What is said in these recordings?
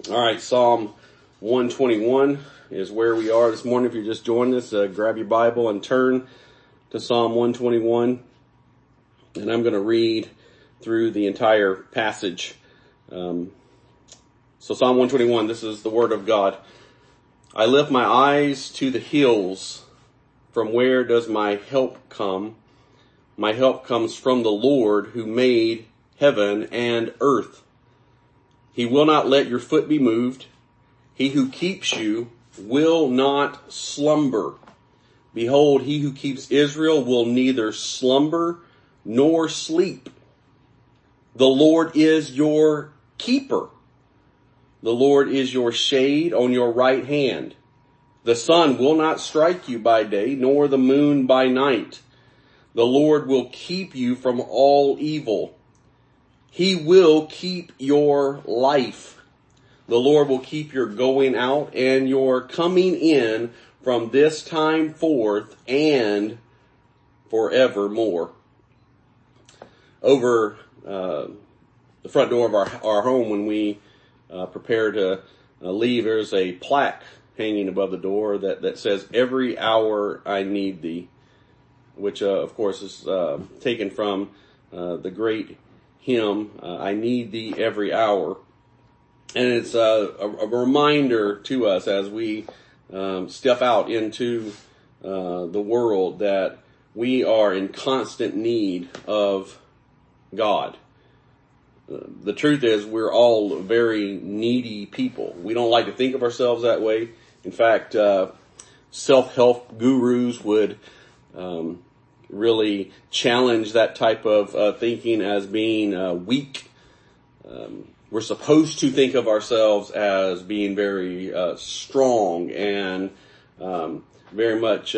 All right, Psalm 121 is where we are this morning. If you're just joining us, grab your Bible and turn to Psalm 121. And I'm going to read through the entire passage. So Psalm 121, this is the word of God. I lift my eyes to the hills. From where does my help come? My help comes from the Lord who made heaven and earth. He will not let your foot be moved. He who keeps you will not slumber. Behold, he who keeps Israel will neither slumber nor sleep. The Lord is your keeper. The Lord is your shade on your right hand. The sun will not strike you by day, nor the moon by night. The Lord will keep you from all evil. He will keep your life. The Lord will keep your going out and your coming in from this time forth and forevermore. Over the front door of our home, when we prepare to leave, there's a plaque hanging above the door that says, "Every hour I need thee," which of course is taken from the great hymn, "I Need Thee Every Hour." And it's a reminder to us as we step out into the world that we are in constant need of God. The truth is, we're all very needy people. We don't like to think of ourselves that way. In fact, self-help gurus would really challenge that type of thinking as being weak. We're supposed to think of ourselves as being very strong and very much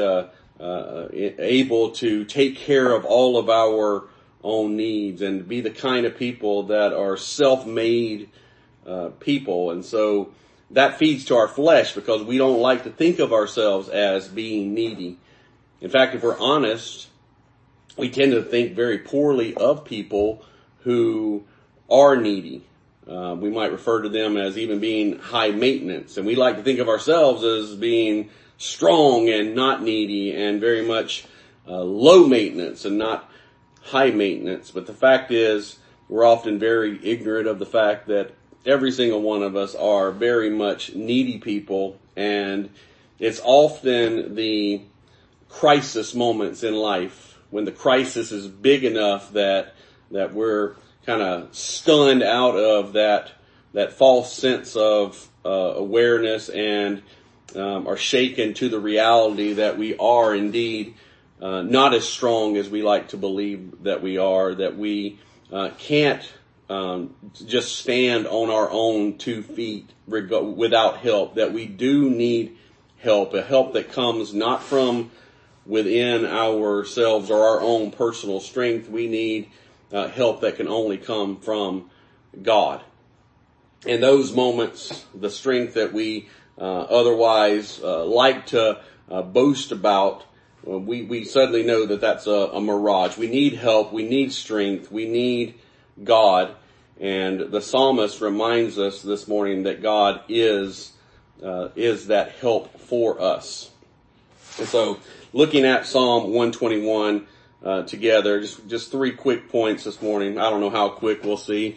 able to take care of all of our own needs and be the kind of people that are self-made people. And so that feeds to our flesh because we don't like to think of ourselves as being needy. In fact, if we're honest, we tend to think very poorly of people who are needy. We might refer to them as even being high maintenance. And we like to think of ourselves as being strong and not needy and very much low maintenance and not high maintenance. But the fact is, we're often very ignorant of the fact that every single one of us are very much needy people. And it's often the crisis moments in life when the crisis is big enough that we're kind of stunned out of that false sense of awareness and are shaken to the reality that we are indeed not as strong as we like to believe that we are, that we can't just stand on our own 2 feet without help, that we do need help, a help that comes not from within ourselves or our own personal strength. We need help that can only come from God. In those moments, the strength that we otherwise like to boast about, we suddenly know that that's a mirage. We need help. We need strength. We need God. And the psalmist reminds us this morning that God is that help for us. And so, looking at Psalm 121 together, just 3 quick points this morning. I don't know how quick, we'll see.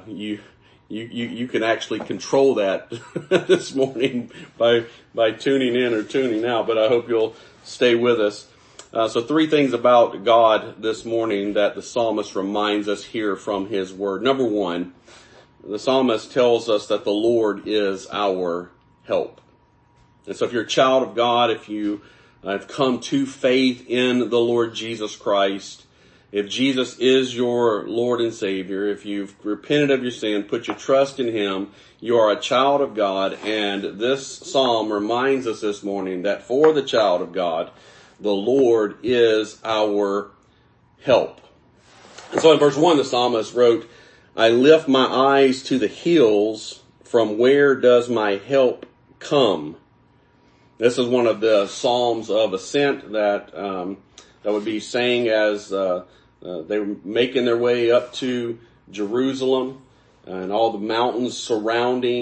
You can actually control that this morning by tuning in or tuning out, but I hope you'll stay with us. So 3 things about God this morning that the psalmist reminds us here from his word. Number 1, the psalmist tells us that the Lord is our help. And so if you're a child of God, if you have come to faith in the Lord Jesus Christ, if Jesus is your Lord and Savior, if you've repented of your sin, put your trust in Him, you are a child of God. And this psalm reminds us this morning that for the child of God, the Lord is our help. And so in verse 1, the psalmist wrote, I lift my eyes to the hills. From where does my help come? This is one of the Psalms of Ascent that would be sang as they were making their way up to Jerusalem and all the mountains surrounding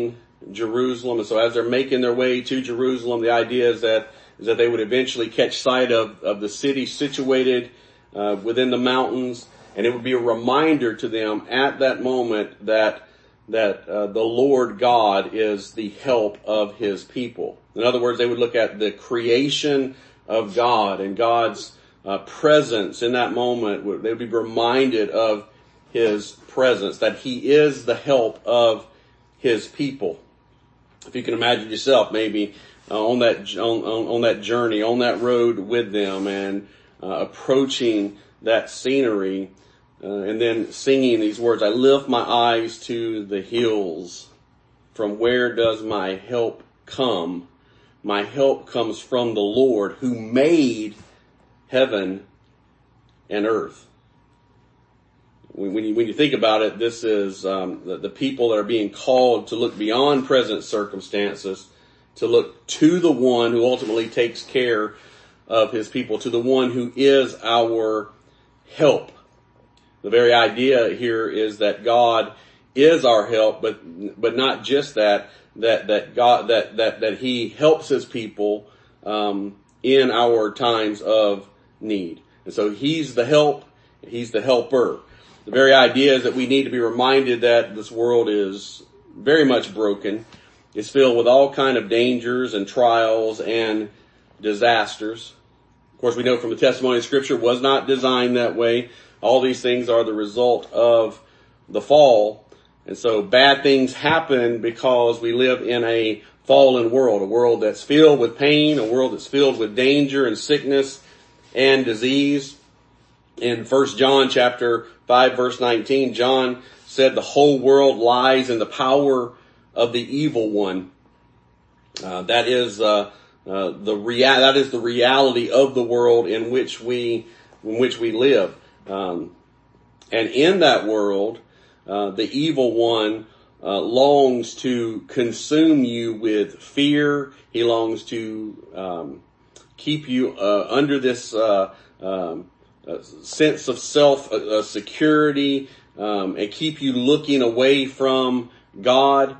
Jerusalem. And so as they're making their way to Jerusalem, the idea is that they would eventually catch sight of the city situated within the mountains, and it would be a reminder to them at that moment that the Lord God is the help of his people. In other words, they would look at the creation of God and God's presence in that moment. They would be reminded of his presence, that he is the help of his people. If you can imagine yourself maybe on that journey, on that road with them, and approaching that scenery, and then singing these words, I lift my eyes to the hills. From where does my help come? My help comes from the Lord who made heaven and earth. When you think about it, this is the people that are being called to look beyond present circumstances, to look to the one who ultimately takes care of his people, to the one who is our help. The very idea here is that God is our help, but not just that he helps his people in our times of need. And so he's the help, he's the helper. The very idea is that we need to be reminded that this world is very much broken. It's filled with all kind of dangers and trials and disasters. Of course, we know from the testimony of Scripture was not designed that way. All these things are the result of the fall. And so bad things happen because we live in a fallen world, a world that's filled with pain, a world that's filled with danger and sickness and disease. In 1 John chapter 5 verse 19, John said the whole world lies in the power of the evil one. That is the reality of the world in which we live. And in that world, the evil one longs to consume you with fear. He longs to keep you under this sense of self security, and keep you looking away from God.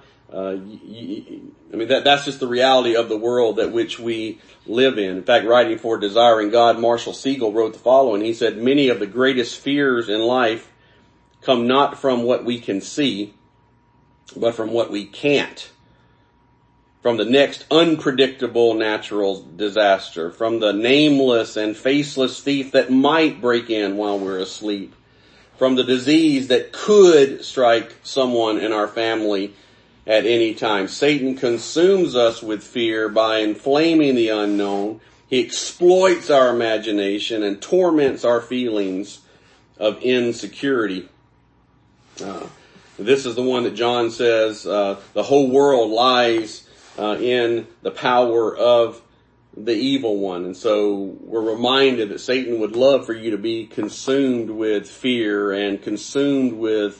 That's just the reality of the world that which we live in. In fact, writing for Desiring God, Marshall Siegel wrote the following. He said, many of the greatest fears in life come not from what we can see, but from what we can't. From the next unpredictable natural disaster, from the nameless and faceless thief that might break in while we're asleep, from the disease that could strike someone in our family at any time. Satan consumes us with fear by inflaming the unknown. He exploits our imagination and torments our feelings of insecurity. This is the one that John says the whole world lies in the power of the evil one. And so we're reminded that Satan would love for you to be consumed with fear and consumed with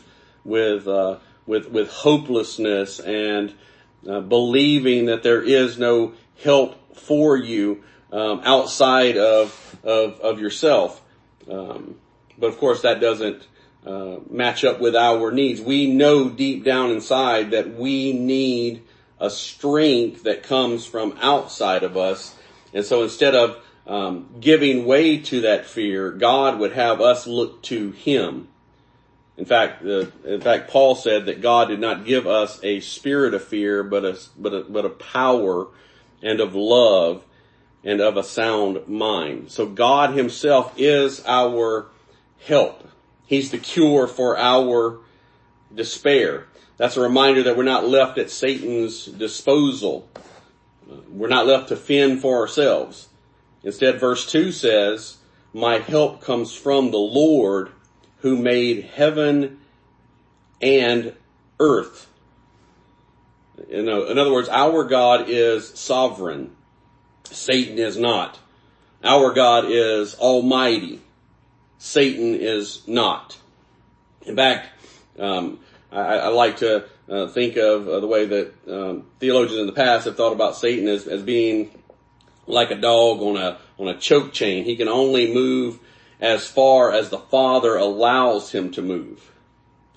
hopelessness and believing that there is no help for you outside of yourself. But of course that doesn't match up with our needs. We know deep down inside that we need a strength that comes from outside of us. And so instead of giving way to that fear, God would have us look to him. In fact, Paul said that God did not give us a spirit of fear, but a power and of love and of a sound mind. So God himself is our help. He's the cure for our despair. That's a reminder that we're not left at Satan's disposal. We're not left to fend for ourselves. Instead, verse 2 says, my help comes from the Lord who made heaven and earth. In other words, our God is sovereign. Satan is not. Our God is almighty. Satan is not. In fact, I like to think of the way that theologians in the past have thought about Satan as being like a dog on a choke chain. He can only move as far as the Father allows him to move.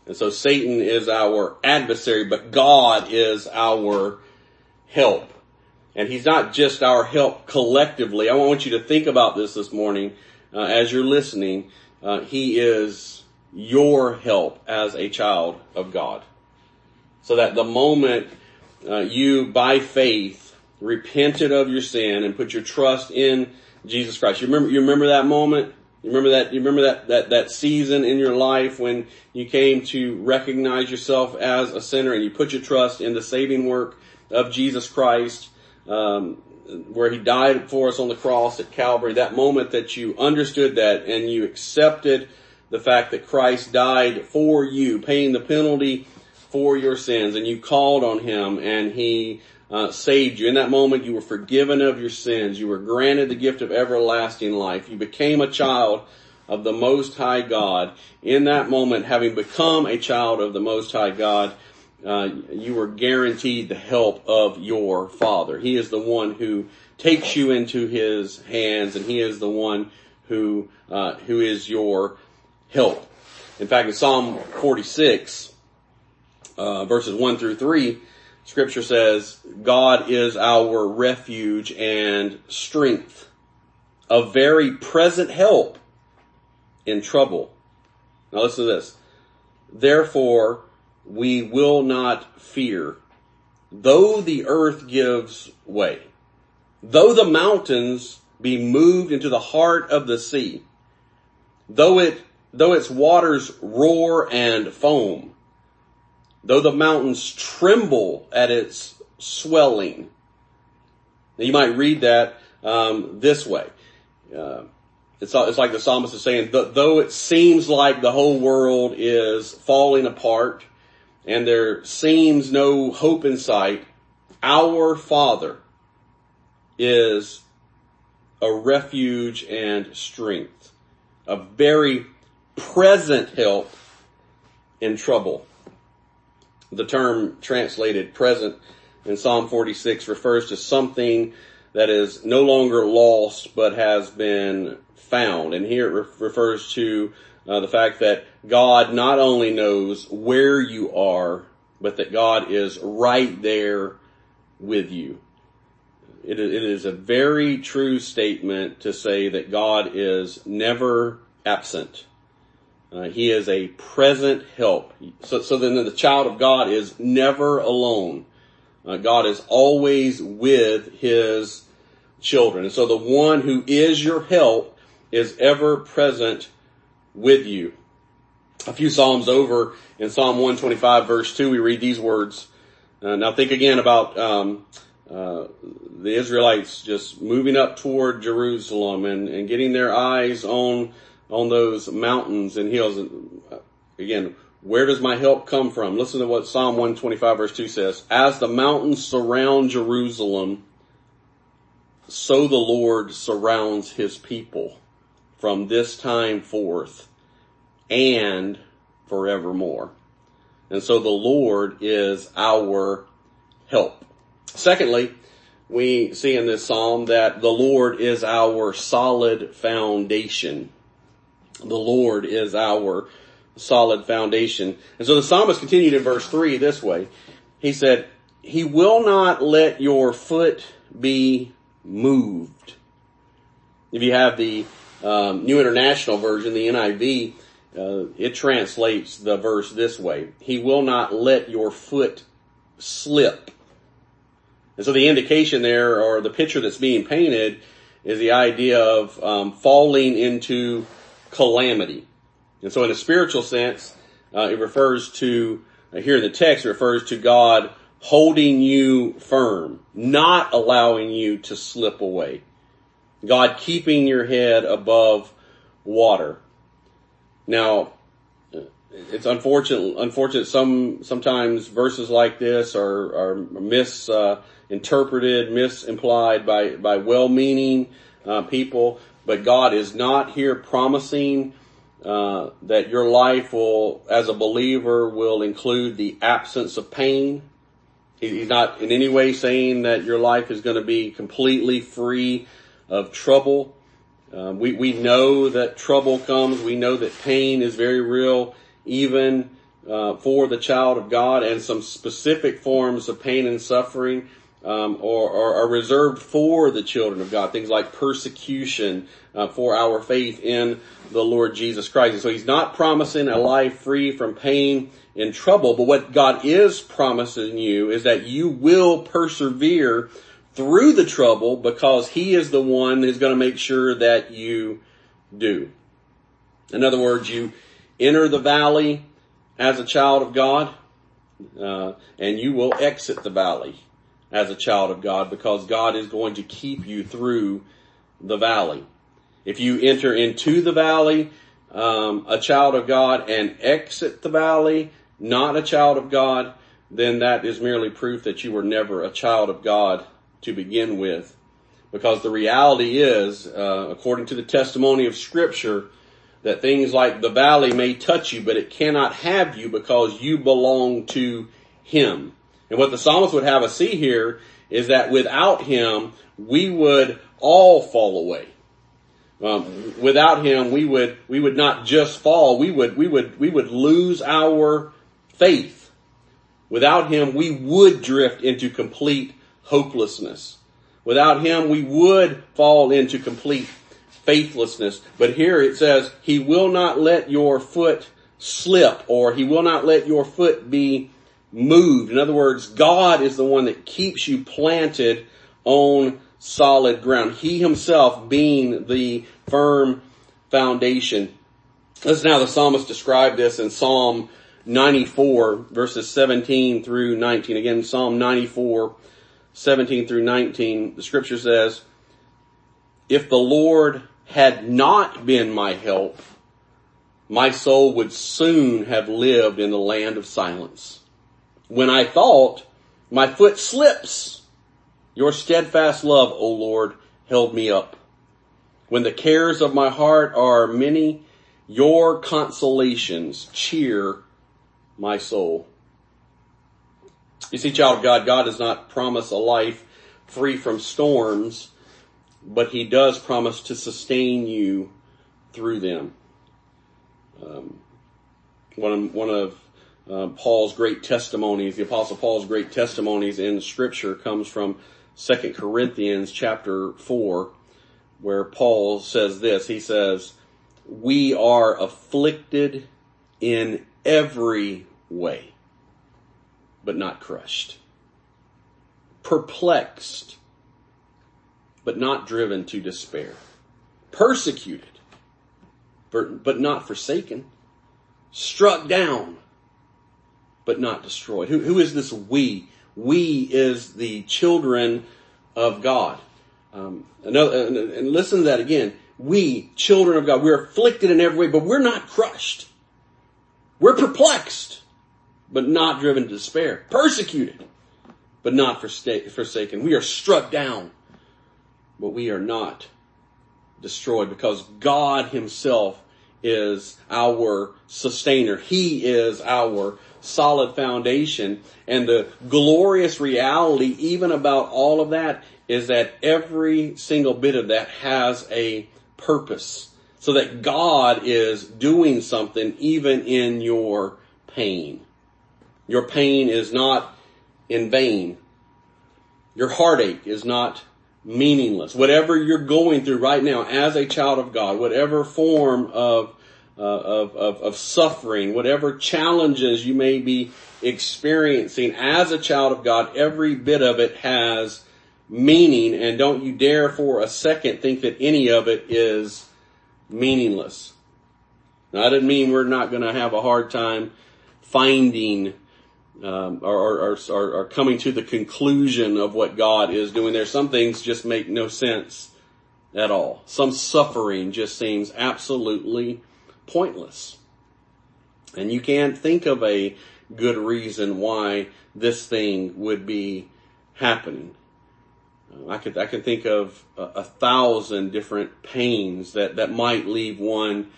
And so Satan is our adversary, but God is our help. And he's not just our help collectively. I want you to think about this morning as you're listening. He is your help as a child of God. So that the moment you, by faith, repented of your sin and put your trust in Jesus Christ. You remember that moment? You remember that season in your life when you came to recognize yourself as a sinner and you put your trust in the saving work of Jesus Christ, where he died for us on the cross at Calvary. That moment that you understood that and you accepted the fact that Christ died for you, paying the penalty for your sins, and you called on him and he saved you. In that moment, you were forgiven of your sins. You were granted the gift of everlasting life. You became a child of the Most High God. In that moment, having become a child of the Most High God, you were guaranteed the help of your Father. He is the one who takes you into his hands, and he is the one who is your help. In fact, in Psalm 46, verses 1 through 3, Scripture says, God is our refuge and strength, a very present help in trouble. Now listen to this. Therefore, we will not fear, though the earth gives way, though the mountains be moved into the heart of the sea, though its waters roar and foam, though the mountains tremble at its swelling. Now you might read that this way. It's like the psalmist is saying, though it seems like the whole world is falling apart and there seems no hope in sight, our Father is a refuge and strength, a very present help in trouble. The term translated present in Psalm 46 refers to something that is no longer lost but has been found. And here it refers to the fact that God not only knows where you are, but that God is right there with you. It is a very true statement to say that God is never absent. He is a present help. So then the child of God is never alone. God is always with his children. And so the one who is your help is ever present with you. A few Psalms over in Psalm 125 verse 2, we read these words. Now think again about the Israelites just moving up toward Jerusalem and getting their eyes on those mountains and hills. Again, where does my help come from? Listen to what Psalm 125 verse 2 says. As the mountains surround Jerusalem, so the Lord surrounds his people from this time forth and forevermore. And so the Lord is our help. Secondly, we see in this psalm that the Lord is our solid foundation. The Lord is our solid foundation. And so the psalmist continued in verse 3 this way. He said, he will not let your foot be moved. If you have the New International Version, the NIV, it translates the verse this way. He will not let your foot slip. And so the indication there, or the picture that's being painted, is the idea of falling into calamity. And so in a spiritual sense, it refers to, here in the text, it refers to God holding you firm, not allowing you to slip away. God keeping your head above water. Now, it's unfortunate sometimes verses like this are misinterpreted, misimplied by well-meaning people. But God is not here promising that your life will, as a believer, will include the absence of pain. He's not in any way saying that your life is going to be completely free of trouble. We know that trouble comes. We know that pain is very real, even for the child of God, and some specific forms of pain and suffering are reserved for the children of God. Things like persecution for our faith in the Lord Jesus Christ. And so he's not promising a life free from pain and trouble, but what God is promising you is that you will persevere through the trouble, because he is the one who's going to make sure that you do. In other words, you enter the valley as a child of God, and you will exit the valley as a child of God, because God is going to keep you through the valley. If you enter into the valley, a child of God, and exit the valley, not a child of God, then that is merely proof that you were never a child of God to begin with. Because the reality is, according to the testimony of Scripture, that things like the valley may touch you, but it cannot have you, because you belong to him. And what the psalmist would have us see here is that without him, we would all fall away. Without him, we would not just fall, we would lose our faith. Without him, we would drift into complete hopelessness. Without him, we would fall into complete faithlessness. But here it says, he will not let your foot slip, or he will not let your foot be moved. In other words, God is the one that keeps you planted on solid ground. He himself being the firm foundation. Listen how the psalmist described this in Psalm 94, verses 17 through 19. Again, Psalm 94, 17 through 19, the scripture says, if the Lord had not been my help, my soul would soon have lived in the land of silence. When I thought, my foot slips, your steadfast love, O Lord, held me up. When the cares of my heart are many, your consolations cheer my soul. You see, child of God, God does not promise a life free from storms, but he does promise to sustain you through them. One of Paul's great testimonies, the Apostle Paul's great testimonies in Scripture, comes from 2 Corinthians chapter 4, where Paul says this. He says, we are afflicted in every way, but not crushed. Perplexed, but not driven to despair. Persecuted, but not forsaken. Struck down, but not destroyed. Who is this we? We is the children of God. And listen to that again. We, children of God, we're afflicted in every way, but we're not crushed. We're perplexed, but not driven to despair. Persecuted, but not forsaken. We are struck down, but we are not destroyed, because God himself is our sustainer. He is our solid foundation. And the glorious reality, even about all of that, is that every single bit of that has a purpose. So that God is doing something even in your pain. Your pain is not in vain. Your heartache is not meaningless. Whatever you're going through right now as a child of God, whatever form of suffering, whatever challenges you may be experiencing as a child of God, every bit of it has meaning, and don't you dare for a second think that any of it is meaningless. Now, that doesn't mean we're not going to have a hard time finding or coming to the conclusion of what God is doing there. Some things just make no sense at all. Some suffering just seems absolutely pointless. And you can't think of a good reason why this thing would be happening. I can think of 1,000 different pains that might leave one,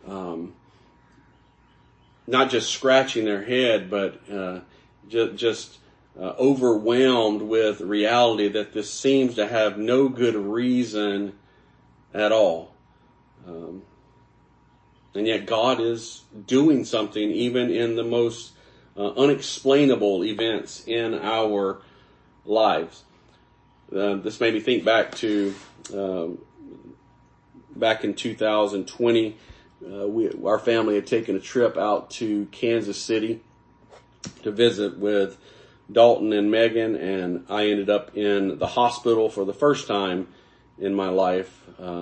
not just scratching their head, but just overwhelmed with reality that this seems to have no good reason at all. And yet God is doing something even in the most unexplainable events in our lives. This made me think back to back in 2020. Our family had taken a trip out to Kansas City to visit with Dalton and Megan, and I ended up in the hospital for the first time in my life.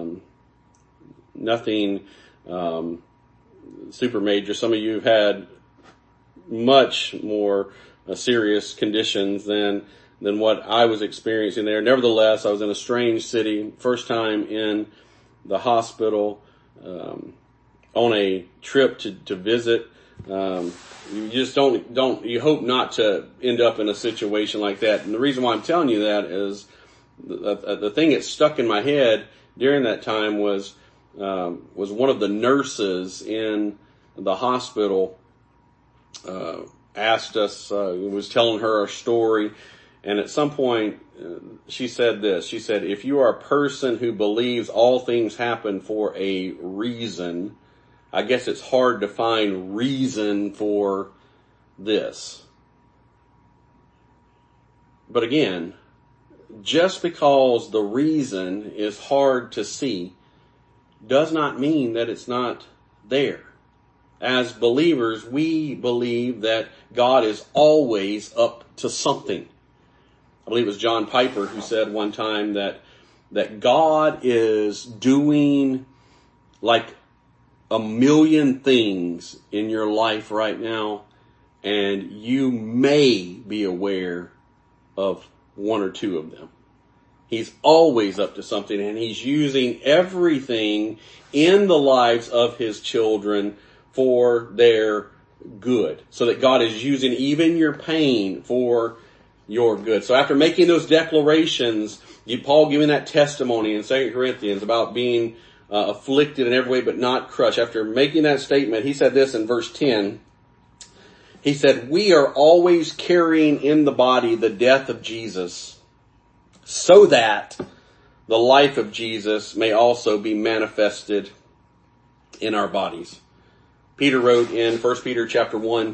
Nothing super major. Some of you have had much more serious conditions than what I was experiencing there. Nevertheless, I was in a strange city, first time in the hospital, on a trip to visit. You just you hope not to end up in a situation like that. And the reason why I'm telling you that is the thing that stuck in my head during that time was one of the nurses in the hospital, asked us, was telling her our story. And at some point, she said this. She said, if you are a person who believes all things happen for a reason, I guess it's hard to find reason for this. But again, just because the reason is hard to see does not mean that it's not there. As believers, we believe that God is always up to something. I believe it was John Piper who said one time that God is doing like a million things in your life right now, and you may be aware of one or two of them. He's always up to something, and he's using everything in the lives of his children for their good. So that God is using even your pain for your good. So after making those declarations, Paul giving that testimony in 2 Corinthians about being afflicted in every way but not crushed. After making that statement, he said this in verse 10. He said, we are always carrying in the body the death of Jesus, so that the life of Jesus may also be manifested in our bodies. Peter wrote in 1 Peter chapter 1,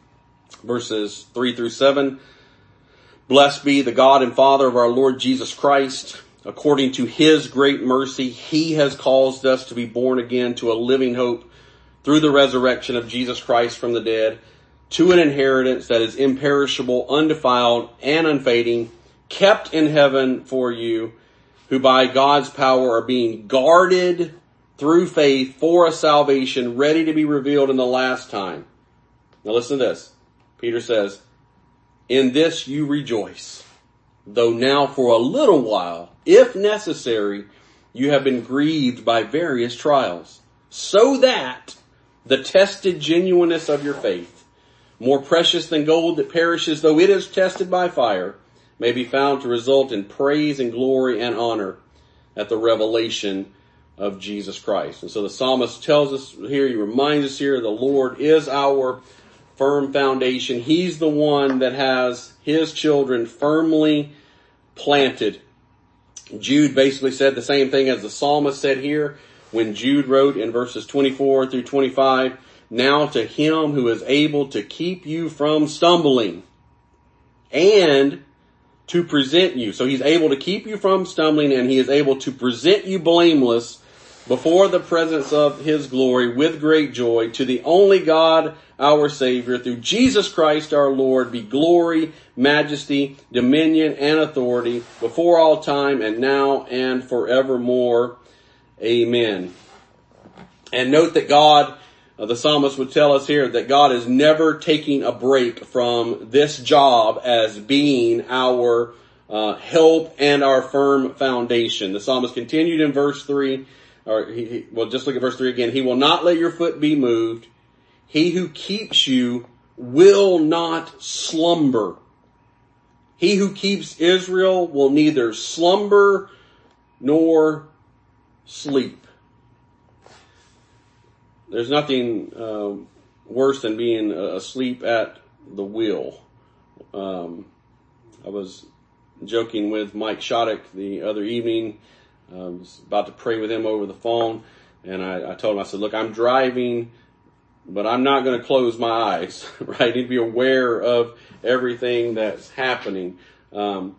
verses 3 through 7, blessed be the God and Father of our Lord Jesus Christ. According to his great mercy, he has caused us to be born again to a living hope through the resurrection of Jesus Christ from the dead, to an inheritance that is imperishable, undefiled, and unfading, kept in heaven for you, who by God's power are being guarded through faith for a salvation ready to be revealed in the last time. Now listen to this. Peter says, in this you rejoice, though now for a little while, if necessary, you have been grieved by various trials, so that the tested genuineness of your faith, more precious than gold that perishes though it is tested by fire, may be found to result in praise and glory and honor at the revelation of Jesus Christ. And so the psalmist tells us here, he reminds us here, the Lord is our firm foundation. He's the one that has his children firmly planted. Jude basically said the same thing as the psalmist said here when Jude wrote in verses 24 through 25, now to him who is able to keep you from stumbling and to present you. So he's able to keep you from stumbling, and he is able to present you blameless before the presence of his glory with great joy. To the only God, our Savior, through Jesus Christ our Lord, be glory, majesty, dominion, and authority before all time and now and forevermore. Amen. And note that God, the psalmist would tell us here that God is never taking a break from this job as being our help and our firm foundation. The psalmist continued in verse 3, just look at verse 3 again. He will not let your foot be moved. He who keeps you will not slumber. He who keeps Israel will neither slumber nor sleep. There's nothing worse than being asleep at the wheel. I was joking with Mike Shoddock the other evening. I was about to pray with him over the phone. And I told him, I said, look, I'm driving, but I'm not going to close my eyes, right? I need to be aware of everything that's happening. You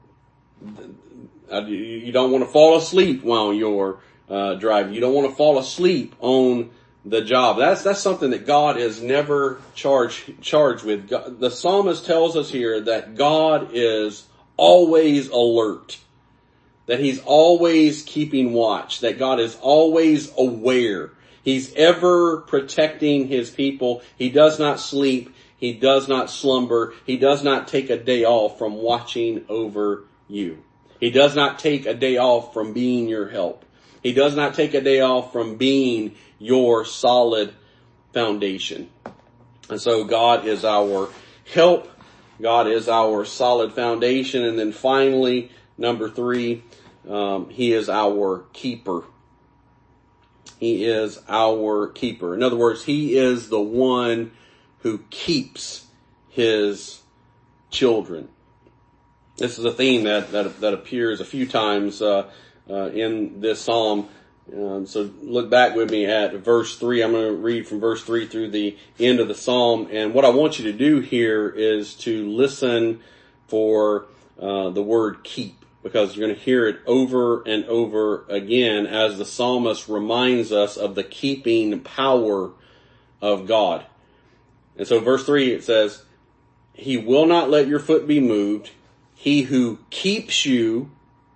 don't want to fall asleep while you're driving. You don't want to fall asleep on the job. That's something that God is never charged with. God, the psalmist tells us here that God is always alert, that he's always keeping watch, that God is always aware. He's ever protecting his people. He does not sleep. He does not slumber. He does not take a day off from watching over you. He does not take a day off from being your help. He does not take a day off from being your solid foundation. And so God is our help. God is our solid foundation. And then finally, number 3, he is our keeper. He is our keeper. In other words, he is the one who keeps his children. This is a theme that appears a few times in this psalm. So look back with me at verse 3. I'm going to read from verse 3 through the end of the psalm. And what I want you to do here is to listen for the word keep, because you're going to hear it over and over again as the psalmist reminds us of the keeping power of God. And so verse 3, it says, he will not let your foot be moved. He who keeps you,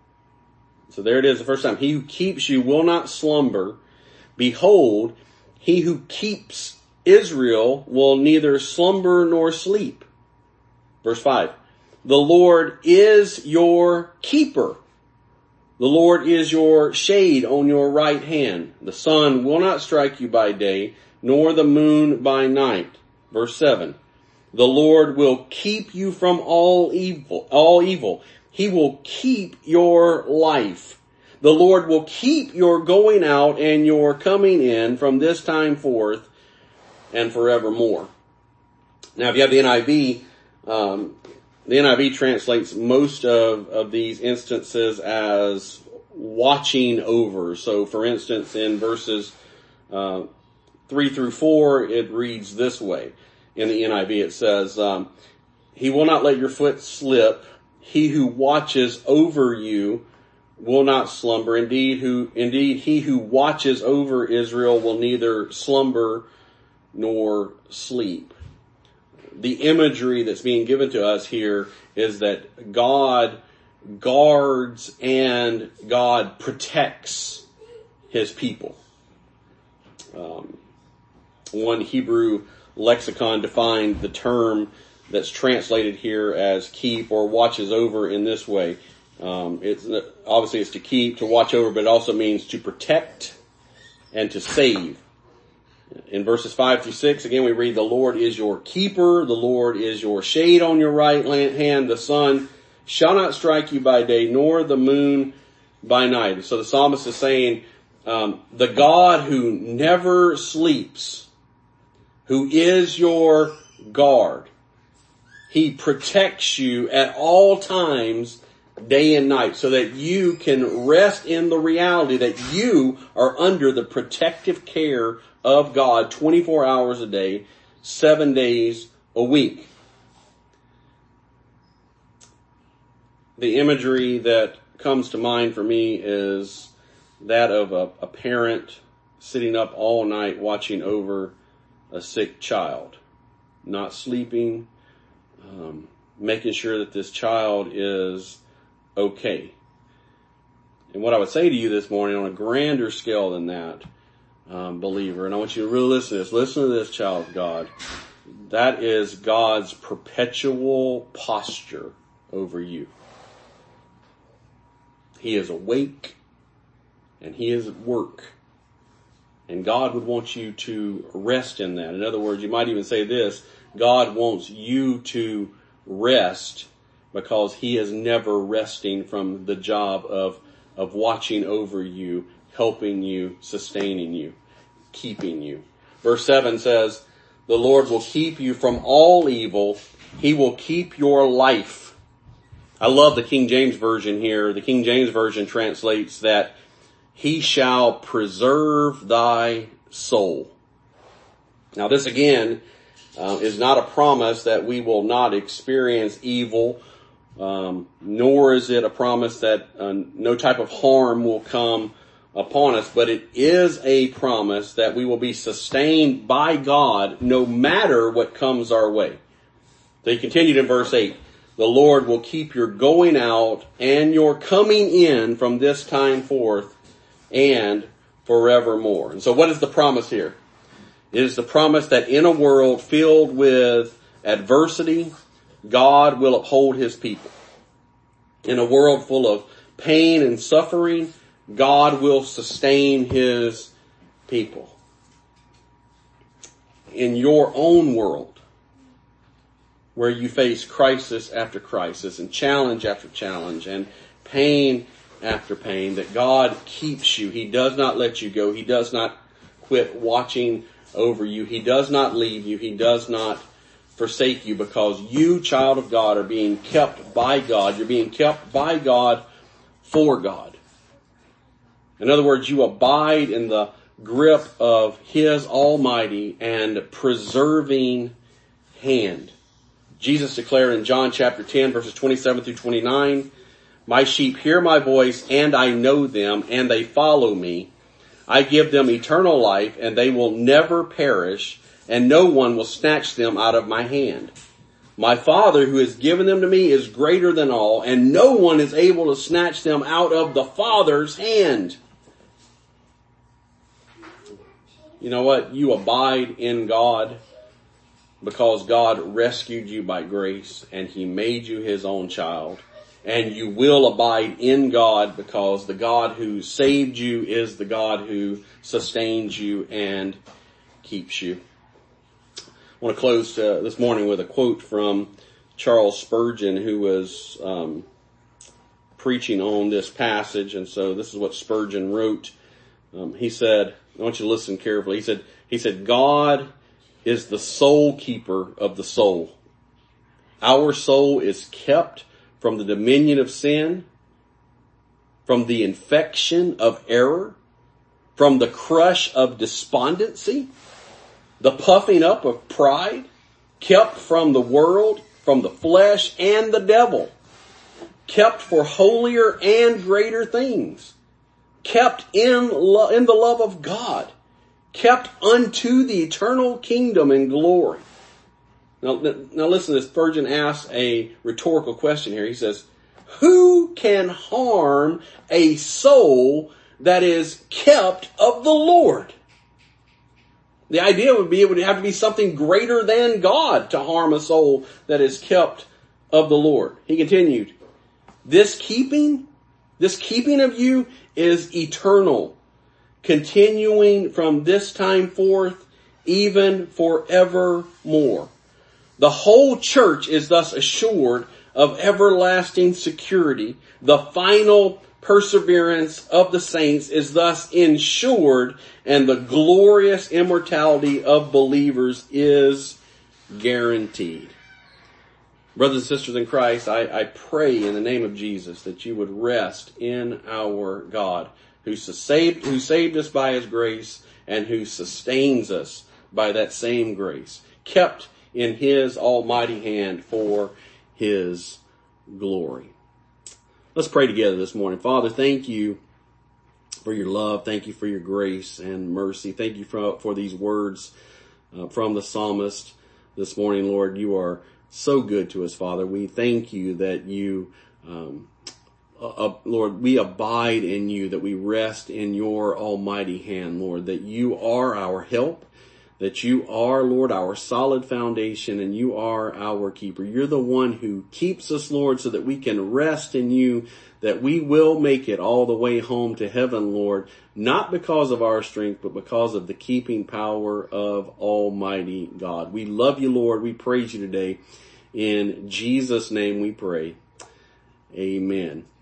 so there it is the first time, he who keeps you will not slumber. Behold, he who keeps Israel will neither slumber nor sleep. Verse 5, the Lord is your keeper. The Lord is your shade on your right hand. The sun will not strike you by day, nor the moon by night. Verse 7, the Lord will keep you from all evil. He will keep your life. The Lord will keep your going out and your coming in from this time forth and forevermore. Now, if you have the NIV, the NIV translates most of these instances as watching over. So, for instance, in verses 3 through 4, it reads this way. In the NIV, it says, he will not let your foot slip. He who watches over you will not slumber. Indeed, he who watches over Israel will neither slumber nor sleep. The imagery that's being given to us here is that God guards and God protects his people. One Hebrew lexicon defined the term that's translated here as keep or watches over in this way. It's to keep, to watch over, but it also means to protect and to save. In verses 5 through 6, again, we read, the Lord is your keeper. The Lord is your shade on your right hand. The sun shall not strike you by day, nor the moon by night. So the psalmist is saying, the God who never sleeps, who is your guard, he protects you at all times, day and night, so that you can rest in the reality that you are under the protective care of God 24 hours a day, 7 days a week. The imagery that comes to mind for me is that of a parent sitting up all night watching over a sick child, not sleeping, making sure that this child is okay. And what I would say to you this morning on a grander scale than that, believer, and I want you to really listen to this. Listen to this, child of God. That is God's perpetual posture over you. He is awake and he is at work. And God would want you to rest in that. In other words, you might even say this, God wants you to rest because he is never resting from the job of watching over you, helping you, sustaining you, keeping you. Verse 7 says, the Lord will keep you from all evil. He will keep your life. I love the King James Version here. The King James Version translates that he shall preserve thy soul. Now this again is not a promise that we will not experience evil, nor is it a promise that no type of harm will come upon us, but it is a promise that we will be sustained by God no matter what comes our way. So he continued in verse 8, the Lord will keep your going out and your coming in from this time forth and forevermore. And so what is the promise here? It is the promise that in a world filled with adversity, God will uphold his people. In a world full of pain and suffering, God will sustain his people. In your own world, where you face crisis after crisis and challenge after challenge and pain after pain, that God keeps you. He does not let you go. He does not quit watching over you. He does not leave you. He does not forsake you, because you, child of God, are being kept by God. You're being kept by God for God. In other words, you abide in the grip of his almighty and preserving hand. Jesus declared in John chapter 10, verses 27 through 29, my sheep hear my voice, and I know them, and they follow me. I give them eternal life, and they will never perish, and no one will snatch them out of my hand. My Father who has given them to me is greater than all, and no one is able to snatch them out of the Father's hand. You know what? You abide in God because God rescued you by grace and he made you his own child. And you will abide in God because the God who saved you is the God who sustains you and keeps you. I want to close this morning with a quote from Charles Spurgeon, who was preaching on this passage. And so this is what Spurgeon wrote. He said, I want you to listen carefully. He said, God is the soul keeper of the soul. Our soul is kept from the dominion of sin, from the infection of error, from the crush of despondency, the puffing up of pride, kept from the world, from the flesh and the devil, kept for holier and greater things, kept in the love of God, kept unto the eternal kingdom and glory. Now listen to this. Spurgeon asks a rhetorical question here. He says, who can harm a soul that is kept of the Lord? The idea would be it would have to be something greater than God to harm a soul that is kept of the Lord. He continued, this keeping of you is eternal, continuing from this time forth, even forevermore. The whole church is thus assured of everlasting security. The final perseverance of the saints is thus ensured, and the glorious immortality of believers is guaranteed. Brothers and sisters in Christ, I pray in the name of Jesus that you would rest in our God, who saved us by his grace and who sustains us by that same grace, kept in his almighty hand for his glory. Let's pray together this morning. Father, thank you for your love. Thank you for your grace and mercy. Thank you for these words from the psalmist this morning, Lord. You are so good to us, Father. We thank you that you, Lord, we abide in you, that we rest in your almighty hand, Lord, that you are our help, that you are, Lord, our solid foundation, and you are our keeper. You're the one who keeps us, Lord, so that we can rest in you, that we will make it all the way home to heaven, Lord, not because of our strength, but because of the keeping power of Almighty God. We love you, Lord. We praise you today. In Jesus' name we pray. Amen.